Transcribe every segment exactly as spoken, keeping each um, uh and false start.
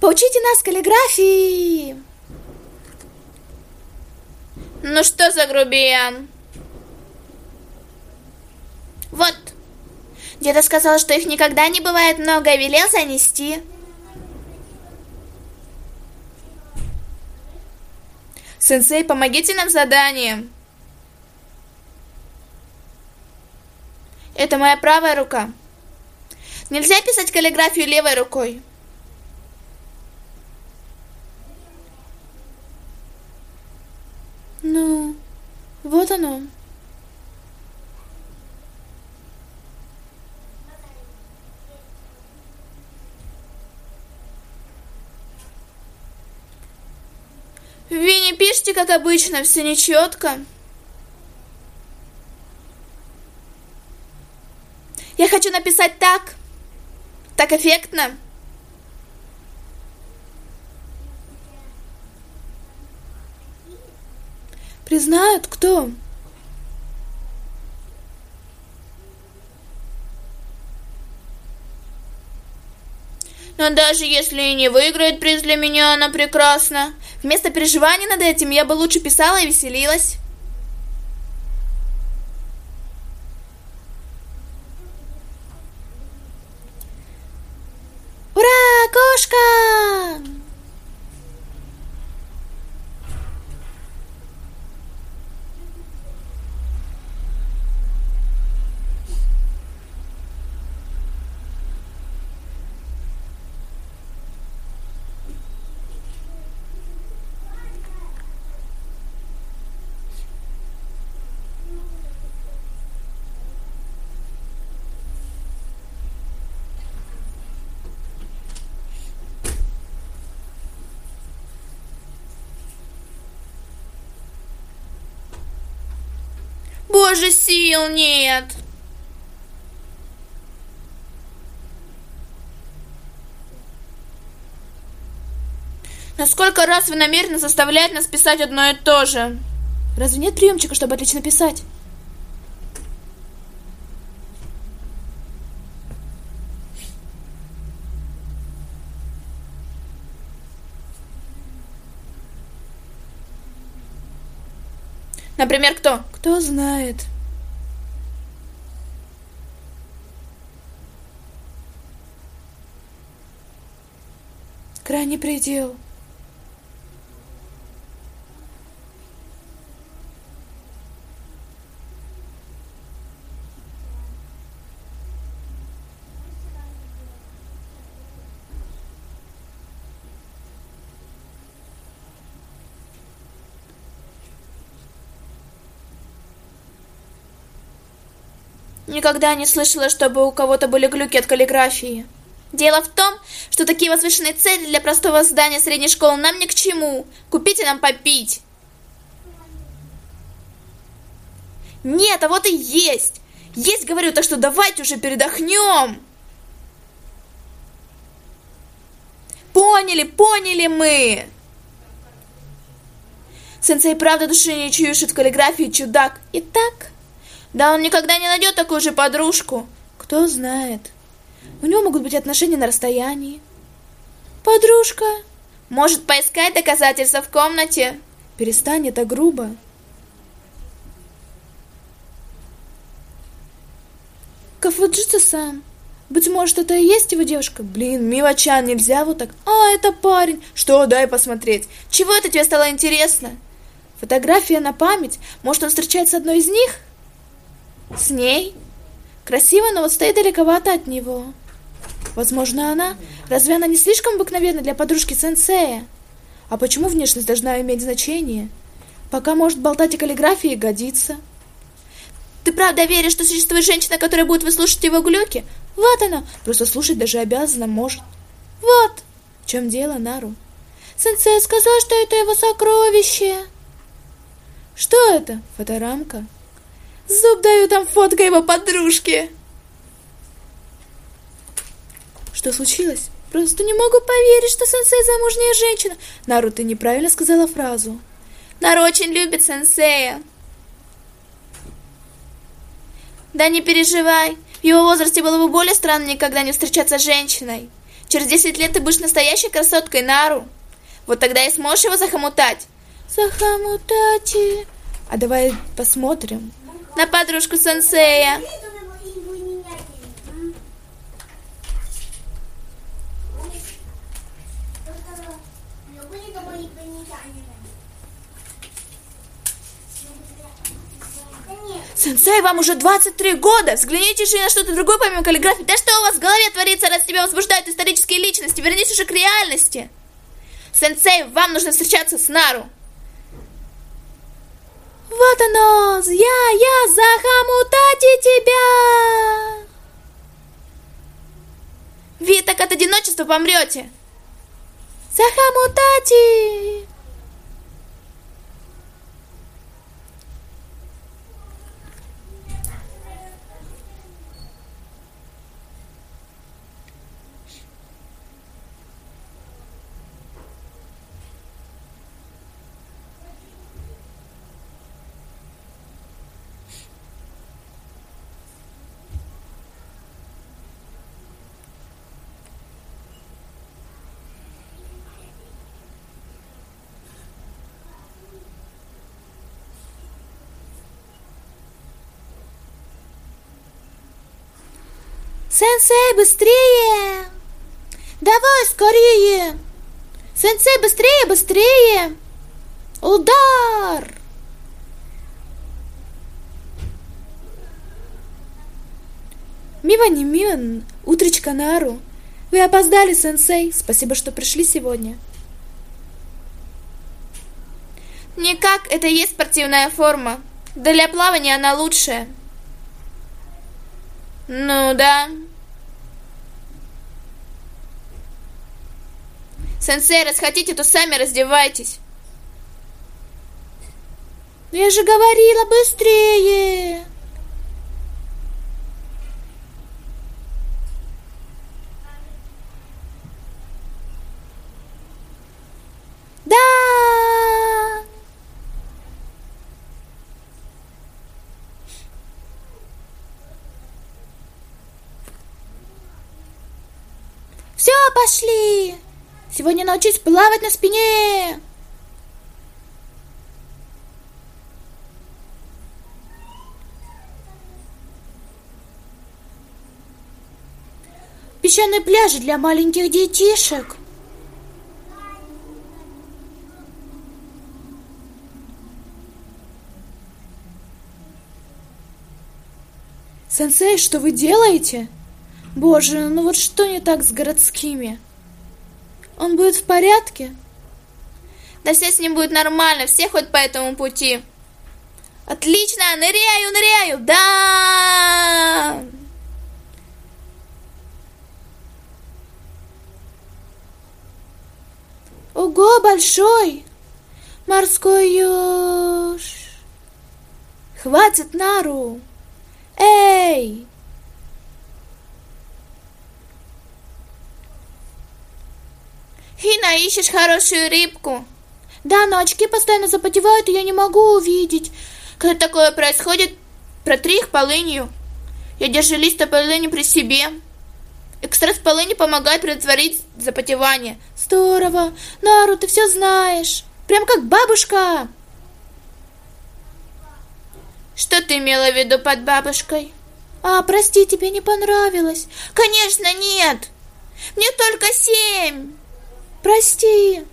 Поучите нас каллиграфии. Ну что за грубиян? Вот. Деда сказал, что их никогда не бывает много, и велел занести. Сенсей, помогите нам с заданием. Это моя правая рука. Нельзя писать каллиграфию левой рукой. Ну, вот оно. Вы не пишите, как обычно, все нечетко. Я хочу написать так. Так эффектно. Признают, кто? Но даже если и не выиграет приз, для меня она прекрасна. Вместо переживаний над этим я бы лучше писала и веселилась. Ура, кошка! Боже, сил нет. Но сколько раз вы намерены заставлять нас писать одно и то же? Разве нет приемчика, чтобы отлично писать? Например, кто? Кто знает. Крайний предел. Никогда не слышала, чтобы у кого-то были глюки от каллиграфии. Дело в том, что такие возвышенные цели для простого здания средней школы нам ни к чему. Купите нам попить. Нет, а вот и есть. Есть, говорю, так что давайте уже передохнем. Поняли, поняли мы. Сенсей правда души не чуешь в каллиграфии, чудак. Итак... Да он никогда не найдет такую же подружку. Кто знает. У него могут быть отношения на расстоянии. Подружка. Может поискать доказательства в комнате. Перестань, это грубо. Кафуджица-сан. Быть может, это и есть его девушка? Блин, Мива-чан, нельзя вот так. А, это парень. Что, дай посмотреть. Чего это тебе стало интересно? Фотография на память. Может, он встречается с одной из них? С ней? Красиво, но вот стоит далековато от него. Возможно, она... Разве она не слишком обыкновенна для подружки сенсея? А почему внешность должна иметь значение? Пока может болтать о каллиграфии, годится. Ты правда веришь, что существует женщина, которая будет выслушать его глюки? Вот она. Просто слушать даже обязана, может. Вот. В чем дело, Нару? Сенсей сказал, что это его сокровище. Что это? Фоторамка? Зуб даю, там фотка его подружки. Что случилось? Просто не могу поверить, что сенсей замужняя женщина. Нару, ты неправильно сказала фразу. Нару очень любит сенсея. Да не переживай. В его возрасте было бы более странно никогда не встречаться с женщиной. Через десять лет ты будешь настоящей красоткой, Нару. Вот тогда и сможешь его захомутать. Захомутать. А давай посмотрим на подружку сенсея. Сенсей, вам уже двадцать три года. Взгляните же на что-то другое помимо каллиграфии. Да что у вас в голове творится, раз тебя возбуждают исторические личности? Вернись уже к реальности. Сенсей, вам нужно встречаться с Нару. Вот оно, я, я, захомутайте тебя. Вы так от одиночества помрете. Захомутайте. Сенсей, быстрее! Давай, скорее! Сенсей, быстрее, быстрее! Удар! Мимо не мимо, утречка Нару. Вы опоздали, сенсей. Спасибо, что пришли сегодня. Никак, это и есть спортивная форма. Для плавания она лучшая. Ну да. Сенсей, раз хотите, то сами раздевайтесь. Я же говорила быстрее. Да. Все, пошли. Сегодня научусь плавать на спине. Песчаные пляжи для маленьких детишек. Сенсей, что вы делаете? Боже, ну вот что не так с городскими? Он будет в порядке? Да все с ним будет нормально, все ходят по этому пути. Отлично, ныряю, ныряю, да! Ого, большой! Морской еж! Хватит, Нару! Эй! Хина, ищешь хорошую рыбку? Да, но очки постоянно запотевают, и я не могу увидеть. Когда такое происходит, протри их полынью. Я держу лист полыни при себе. Экстракт полыни помогает предотвратить запотевание. Здорово. Нару, ты все знаешь. Прям как бабушка. Что ты имела в виду под бабушкой? А, прости, тебе не понравилось. Конечно, нет. Мне только семь. Прости.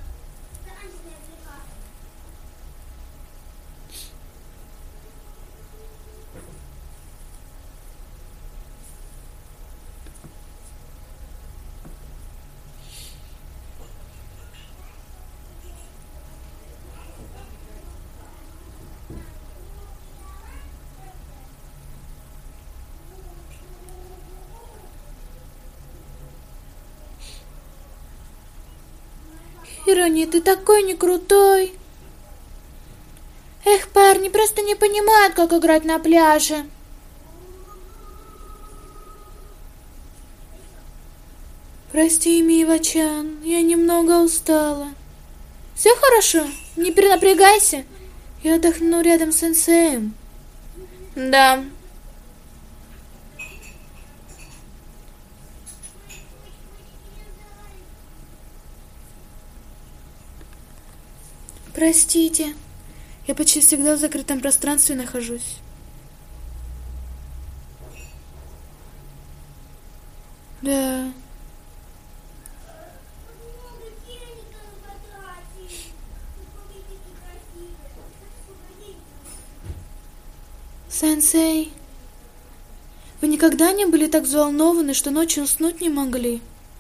Ирония, ты такой не крутой. Эх, парни просто не понимают, как играть на пляже. Прости, Мива-чан, я немного устала. Все хорошо? Не перенапрягайся. Я отдохну рядом с сенсеем. Да. Простите, я почти всегда в закрытом пространстве нахожусь. Да. Сенсей, вы никогда не были так взволнованы, что ночью уснуть не могли?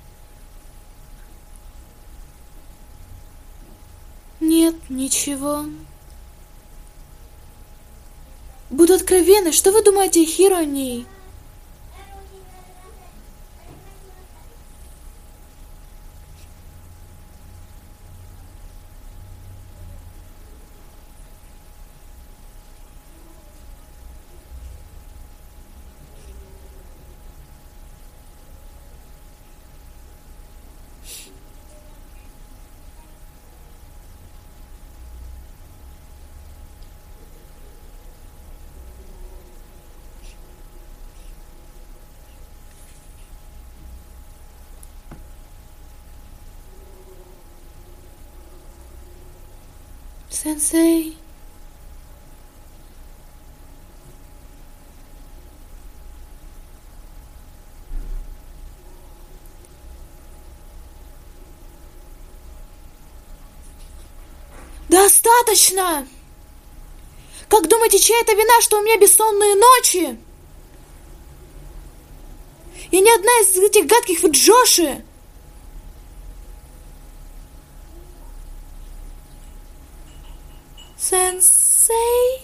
Нет, ничего. Буду откровенной, что вы думаете о Хиронии? Сенсей. Достаточно! Как думаете, чья это вина, что у меня бессонные ночи? Я не одна из этих гадких Фуджоши. Сенсей?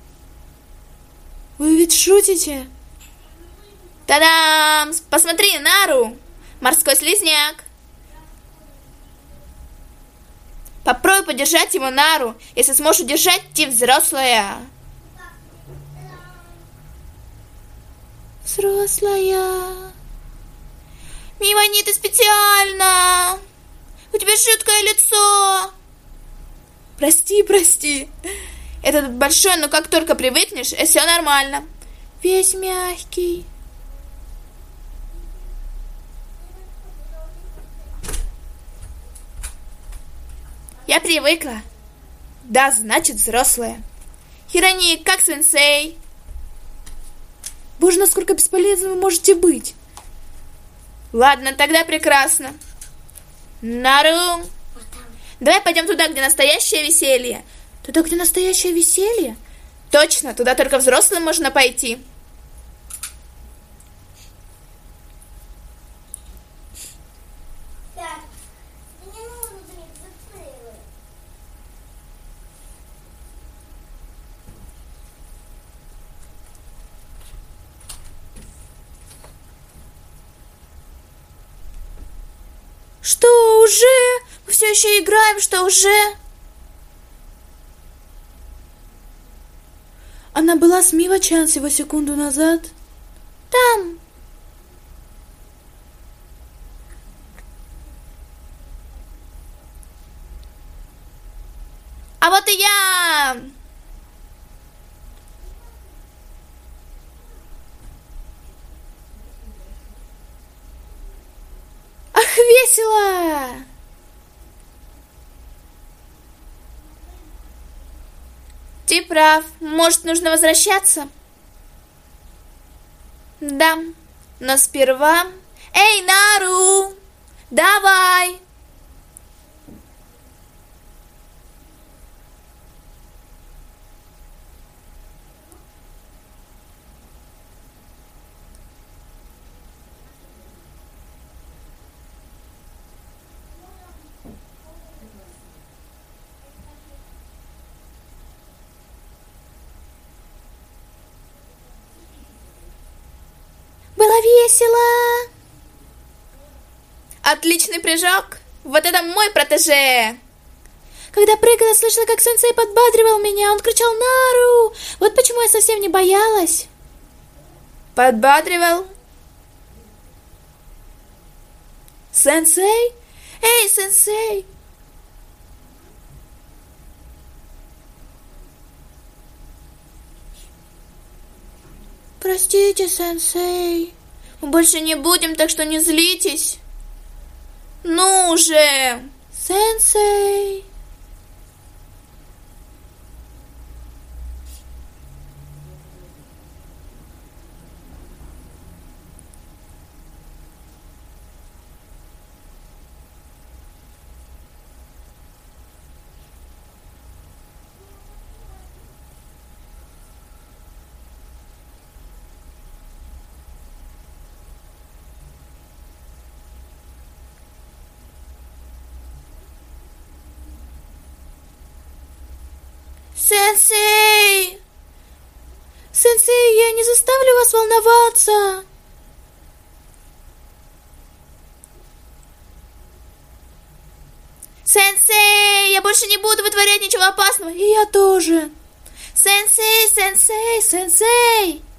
Вы ведь шутите? Та-дам! Посмотри, Нару! Морской слизняк! Попробуй подержать его, Нару. Если сможешь удержать, ты взрослая. Взрослая. Мимони, ты специально. У тебя жуткое лицо. Прости, прости. Этот большой, но как только привыкнешь, и все нормально. Весь мягкий. Я привыкла. Да, значит, взрослая. Хирони, как сенсей? Боже, насколько бесполезны вы можете быть. Ладно, тогда прекрасно. Нару, давай пойдем туда, где настоящее веселье. Туда, где настоящее веселье? Точно, туда только взрослым можно пойти. Что, уже? Мы все еще играем, что уже? Она была с Мива-чан всего секунду назад. Там. А вот и я. Ах, весело! Ты прав. Может, нужно возвращаться? Да. Но сперва... Эй, Нару! Давай! Было весело. Отличный прыжок. Вот это мой протеже. Когда прыгала, слышала, как сенсей подбадривал меня. Он кричал «Нару!» Вот почему я совсем не боялась. Подбадривал? Сенсей? Эй, сенсей! Простите, сенсей. Мы больше не будем, так что не злитесь. Ну же! Сенсей! Сенсей! Сенсей, я не заставлю вас волноваться. Сенсей, я больше не буду вытворять ничего опасного. И я тоже. Сенсей, сенсей, сенсей!